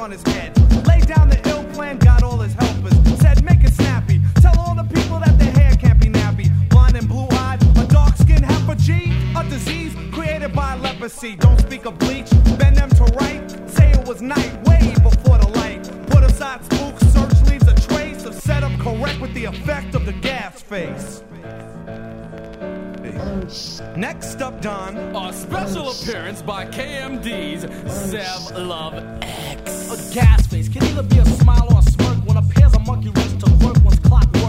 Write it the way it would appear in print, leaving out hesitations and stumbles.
on his head. Laid down the ill plan, got all his helpers. Said, make it snappy. Tell all the people that their hair can't be nappy. Blind and blue-eyed, a dark-skinned heifer G. A disease created by leprosy. Don't speak of bleach, bend them to right. Say it was night, way before the light. Put aside spooks, search leaves a trace of setup correct with the effect of the gas face. Next up, Don. A special appearance by KMD's Zev Love X. A gas face can either be a smile or a smirk when a pair's a monkey reach to work one's clockwork.